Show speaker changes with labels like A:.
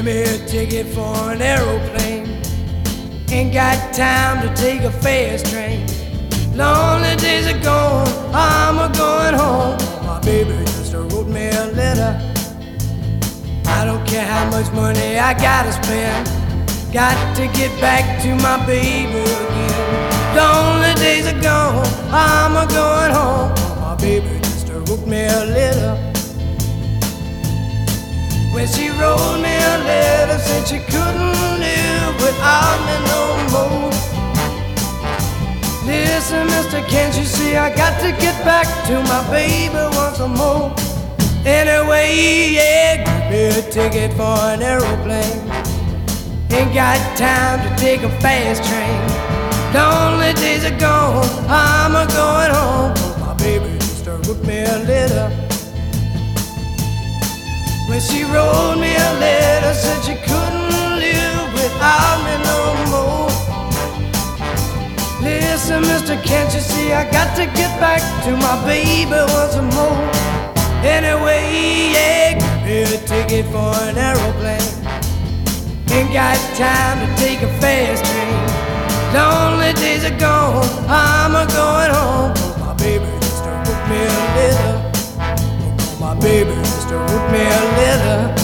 A: Give me a ticket for an aeroplane. Ain't got time to take a fast train. Lonely days are gone, I'm a-going home. My baby just wrote me a letter. I don't care how much money I gotta spend. Got to get back to my baby again. Lonely days are gone, I'm a-going home. My baby just wrote me a letter. When she wrote me a letter, said she couldn't live without me no more. Listen, mister, can't you see I got to get back to my baby once more? Anyway, yeah, give me a ticket for an aeroplane. Ain't got time to take a fast train. Lonely days are gone, I'm a-going home. My baby just wrote me a letter. When she wrote me a letter, said she couldn't live without me no more. Listen, mister, can't you see I got to get back to my baby once more? Anyway, yeah, give me a ticket for an aeroplane. Ain't got time to take a fast train. Lonely days are gone, I'm a-going home. My baby just wrote me a letter. My baby just wrote me a letter.